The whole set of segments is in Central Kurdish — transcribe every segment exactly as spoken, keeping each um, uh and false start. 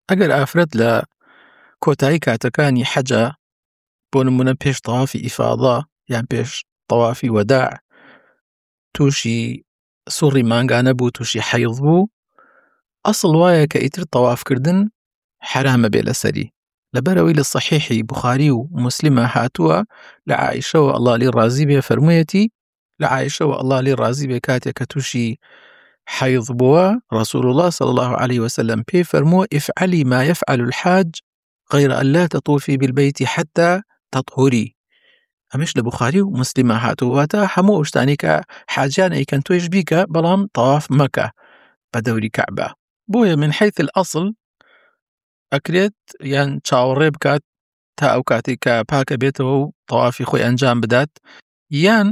ئەگەر ئافرەت لە کۆتایی کاتەکانی حەجە بۆ نمونە پێش تەوافی ئیفاضە یان پێش تەوافی وەداع تووشی سوڕی مانگانە بوو، تووشی حەیض بوو، ئەسڵ وایە کە ئیتر تەوافکردن حرامە بێ لەسەری، لەبەرەوەی لە صحیحی بوخاری و موسلیمە هاتووە لە عائیشەوە ئەڵڵا لێی ڕازی بێ فەرموویەتی لە عائیشەوە ئەڵڵا لێی ڕازی بێ کاتێک کە تووشی حەیض بووە رسول الله صلى الله عليه وسلم پێی فەرمووە افعلی ما يفعل الحاج غير أن لا تطوفي بالبيت حتى تطهري. ئەمەش لە بوخاری و موسلیمە هاتووەتە هەموو شتانی کە حاجیان ئەیکەن تۆیش بیکە بەڵام تەواف مەکە بە دەوری کەعبە. بۆیە من حيث الأصل ئەکرێت یان چاوەڕێ بکات تا ئەو کاتێک کە پاکە بێتەوە و تەوافی خۆی ئەنجام بدات، یان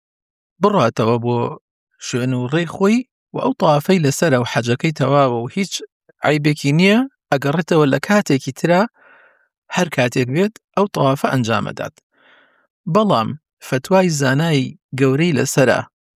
بڕاتەوە بۆ شوێن و ڕێی خۆی و ئەو تەوافەی لەسەرە و حەجەکەی تەواوە و هیچ عیبێکی نییە، ئەگەڕێتەوە لە کاتێکی ترا هەر کاتێک بێت ئەو تەوافە ئەنجامەدات. بەڵام فتوای زانای گەورەی لەسەرە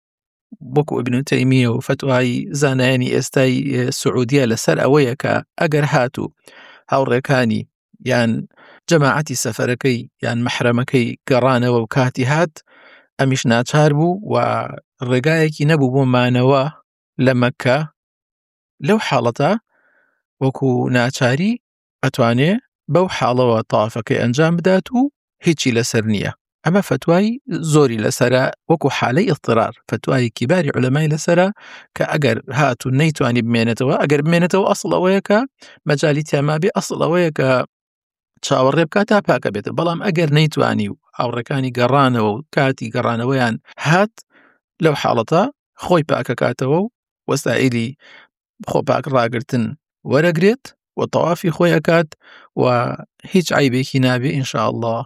وەکو ئیبن تەیمیە و فتوای زانایانی ئێستای سعودیە لەسەر ئەوەیە کە ئەگەر هاتوو هاوڕێکانی یان جەماعەتی سەفەرەکەی یان مەحرەمەکەی گەڕانەوە و کاتی هات ئەمیش ناچار بوو و ڕێگایەکی نەبوو بۆ مانەوە لە مەککە، لەو حاڵەتە وەکو ناچاری ئەتوانێ بەو حاڵەوە تەوافەکەی ئەنجام بدات و هیچی لەسەر نییە. ئەمە فتوای زۆری لەسەرە وەکو حالەی ئضطرار، فتوای کیباری عولەمای لەسەرە کە ئەگەر هاتو نەیتوانی بمێنێتەوە، ئەگەر بمێنێتەوە ئەسڵ ئەوەیە کە مەجالی تێما بێ، ئەسڵ ئەوەیە کە چاوەڕێ بکات تا پاکە بێتە، بەڵام ئەگەر نەیتوانی و هاوڕێکانی گەڕانەوە و کاتی گەڕانەوەیان هات لەو حاڵەتە خۆی پاکە کاتەوە و وەسائلی خۆ پاک ڕاگرتن وەرەگرێت و تەوافی خۆی ئەکات و هیچ عیبێکی نابێ ئینشاء الله.